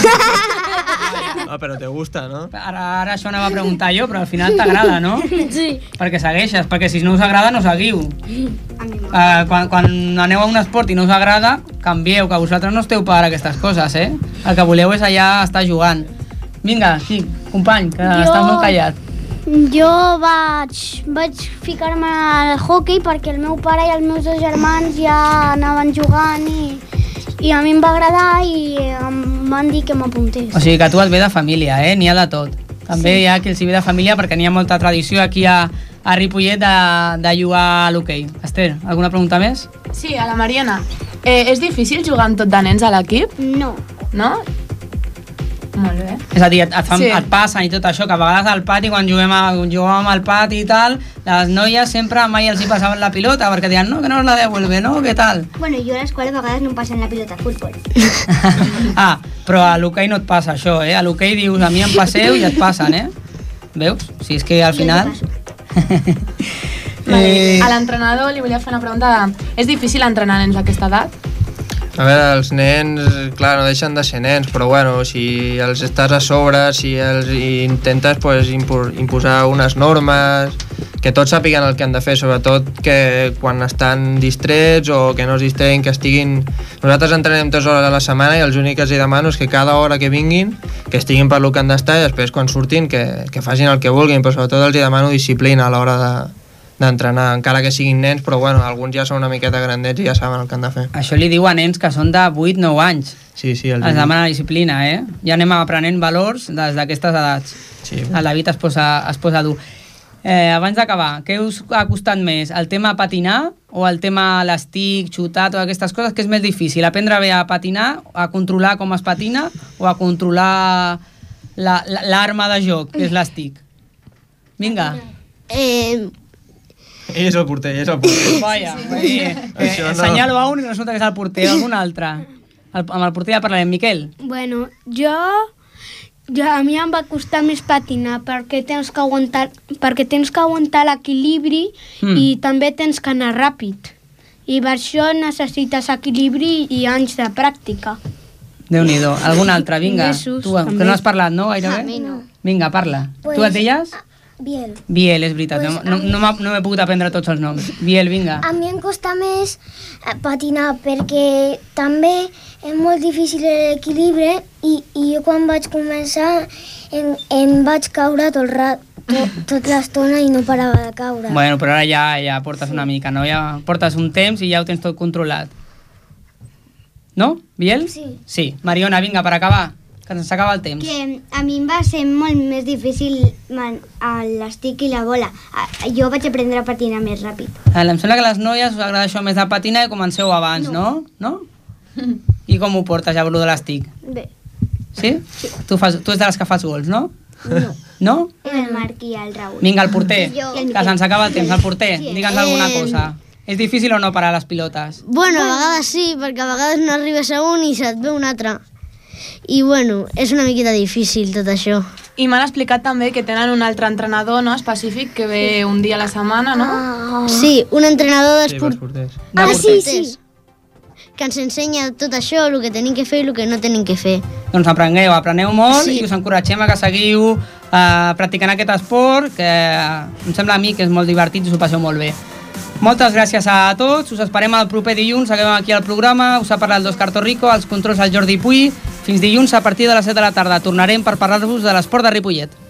Ah, però te gusta, no? Ara, ara això anava a preguntar jo, però al final t'agrada, no? Sí. Perquè segueixes, perquè si no us agrada no seguiu. Uh, quan, quan aneu a un esport i no us agrada, canvieu, que vosaltres no esteu per aquestes coses, eh? El que voleu és allà estar jugant. Vinga, sí, company, que jo, estàs molt callat. Jo vaig, vaig ficar-me al hoquei perquè el meu pare i els meus dos germans ja anaven jugant i, i a mi em va agradar i em van dir que m'apuntés. O sigui que tu et ve de família, eh? N'hi ha de tot. També sí. Hi ha qui els hi ve de família perquè n'hi ha molta tradició aquí a, a Ripollet de, de jugar a l'hoquei. Esther, alguna pregunta més? Sí, a la Mariona. Eh, és difícil jugar amb tot de nens a l'equip? No. no? Molt bé. És a dir, et, et, fan, Sí. sí. et passen i tot això, que a vegades al pati, quan juguem, a, jugàvem al pati i tal, les noies sempre mai els hi passaven la pilota, perquè diuen, no, que no us la devuelve, no, què tal? Bueno, jo a l'escola a vegades no em passen la pilota a futbol. Ah, però a l'hoquei no et passa això, eh? A l'hoquei dius, a mi em passeu i et passen, eh? Veus? Si és que al final... Vale. A l'entrenador li volia fer una pregunta. És difícil entrenar nens d'aquesta edat? A veure, els nens, clar, no deixen de ser nens, però bueno, si els estàs a sobre, si els intentes pues, impo imposar unes normes, que tots sàpiguen el que han de fer, sobretot que quan estan distrets o que no es distreguin, que estiguin... Nosaltres entrenem tres hores a la setmana i els únic que els demano és que cada hora que vinguin, que estiguin per lo que han d'estar i després quan surtin que, que facin el que vulguin, però sobretot els demano disciplina a l'hora de d'entrenar, encara que siguin nens, però bueno, alguns ja són una miqueta grandets i ja saben el que han de fer. Això li diu a nens que són de vuit nou anys. Sí, sí. Els es demana disciplina, eh? Ja anem aprenent valors des d'aquestes edats. Sí. A la vida es posa, es posa dur. Eh, abans d'acabar, què us ha costat més? El tema patinar o el tema l'estic, xutar, totes aquestes coses? Què és més difícil? Aprendre bé a patinar, a controlar com es patina o a controlar l'arma de joc, que és l'estic? Vinga. Eh... Ell és el porter, ell és el porter. Vaya, eh, eh, no. senyalo a un i resulta que és el porter, algun altre. El, amb el porter ja parlarem. Miquel? Bueno, jo, jo... A mi em va costar més patinar perquè tens que aguantar, perquè tens que aguantar l'equilibri mm. i també tens que anar ràpid. I per això necessites equilibri i anys de pràctica. Déu-n'hi-do. Algun altre, vinga. Jesús, tu, que també. no has parlat, no, gairebé? A mi no. Vinga, parla. Pues, tu et deies? Biel. Biel, és veritat. Pues, no no, no, no m'he pogut aprendre tots els noms. Biel, vinga. A mi em costa més patinar perquè també és molt difícil l'equilibri i, i jo quan vaig començar em, em vaig caure tot, rat, tot, tot l'estona i no parava de caure. Bueno, però ara ja, ja portes una mica, no? Ja portes un temps i ja ho tens tot controlat. No, Biel? Sí. Sí. Mariona, vinga, per acabar, que ens s'acaba el temps. Que a mi em va ser molt més difícil l'estic i la bola. Jo vaig aprendre a patinar més ràpid. Eh, em sembla que a les noies us agrada això més de patinar i comenceu abans, no? No? no? I com ho portes, ja, de l'estic? Bé. Sí? sí. Tu, fas, tu ets de les que fas gols, no? No. No? El Marc i el Raül. Vinga, el porter, Jo. que se'ns acaba el temps. El porter, Sí. digue'ns alguna cosa. És difícil o no parar les pilotes? Bueno, a vegades sí, perquè a vegades no arribes a un i se't ve un altre. I bueno, és una miqueta difícil tot això. I m'han explicat també que tenen un altre entrenador, no?, específic, que ve un dia a la setmana, no? Ah. Sí, un entrenador d'esport. porters. Ah, sí, sí. Que ens ensenya tot això, el que tenim que fer i el que no tenim que fer. Doncs aprengueu, apreneu molt Sí. i us encoratgem a que seguiu eh, practicant aquest esport, que em sembla a mi que és molt divertit i us ho passeu molt bé. Moltes gràcies a tots, us esperem el proper dilluns, acabem aquí al programa, us ha parlat l'Òscar Torrico, als controls el Jordi Puy. Fins dilluns a partir de les set de la tarda tornarem per parlar-vos de l'esport de Ripollet.